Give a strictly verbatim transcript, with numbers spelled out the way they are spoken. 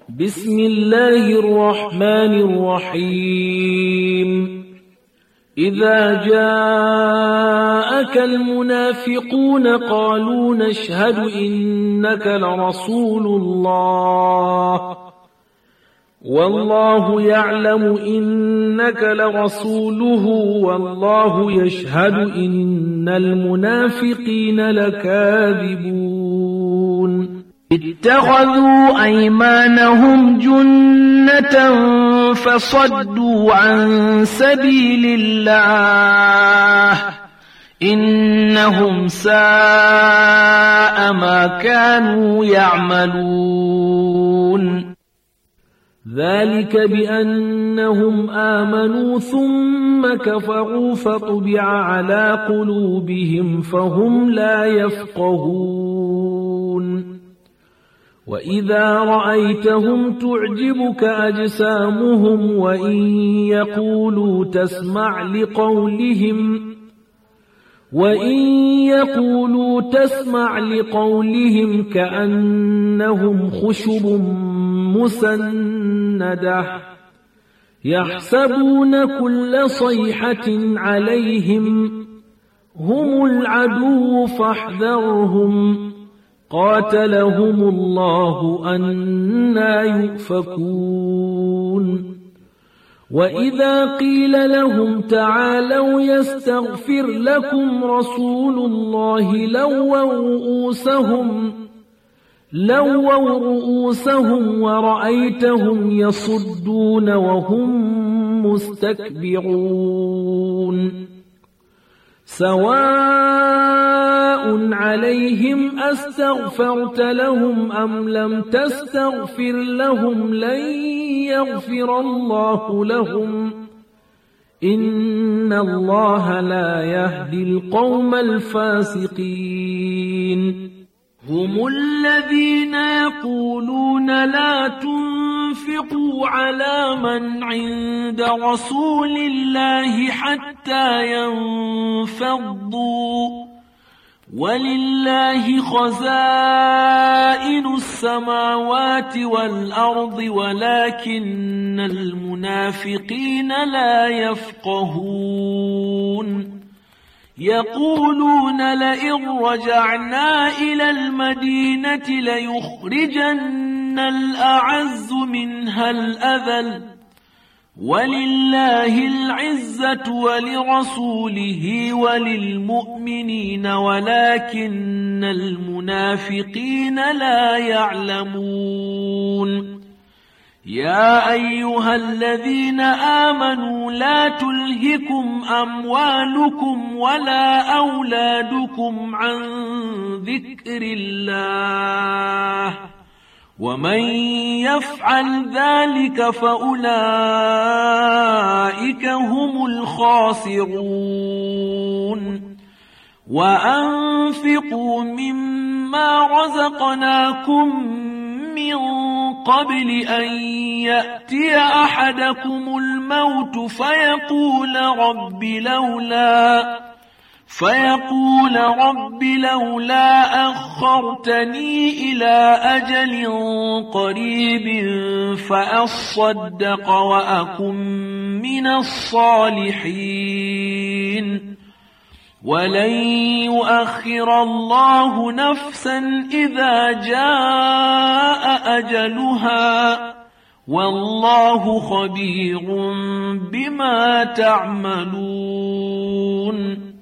بسم الله الرحمن الرحيم إذا جاءك المنافقون قالوا نشهد إنك لرسول الله والله يعلم إنك لرسوله والله يشهد إن المنافقين لكاذبون اتخذوا أيمانهم جنة فصدوا عن سبيل الله إنهم ساء ما كانوا يعملون ذلك بأنهم آمنوا ثم كفروا فطبع على قلوبهم فهم لا يفقهون وإذا رأيتهم تعجبك أجسامهم وإن يقولوا تسمع لقولهم وإن يقولوا تسمع لقولهم كأنهم خشب مسندة يحسبون كل صيحة عليهم هم العدو فاحذرهم قاتلهم الله أنى يؤفكون وإذا قيل لهم تعالوا يستغفر لكم رسول الله لووا رؤوسهم لووا رؤوسهم ورأيتهم يصدون وهم مستكبرون سواء عليهم أستغفرت لهم أم لم تستغفر لهم لن يغفر الله لهم إن الله لا يهدي القوم الفاسقين هم الذين يقولون لا تنفقوا على من عند رسول الله حتى ينفضوا ولله خزائن السماوات والأرض ولكن المنافقين لا يفقهون يقولون لئن رجعنا إلى المدينة ليخرجن الأعز منها الأذل ولله العزة ولرسوله وللمؤمنين ولكن المنافقين لا يعلمون يا أيها الذين آمنوا لا تلهكم أموالكم ولا أولادكم عن ذكر الله ومن يفعل ذلك فأولئك هم الخاسرون وأنفقوا مما رزقناكم من قبل أن يأتي أحدكم الموت فيقول رب لولا فيقول رب لولا أخرتني إلى أجل قريب فأصدق وأكن من الصالحين ولن يؤخر الله نفسا إذا جاء أجلها والله خبير بما تعملون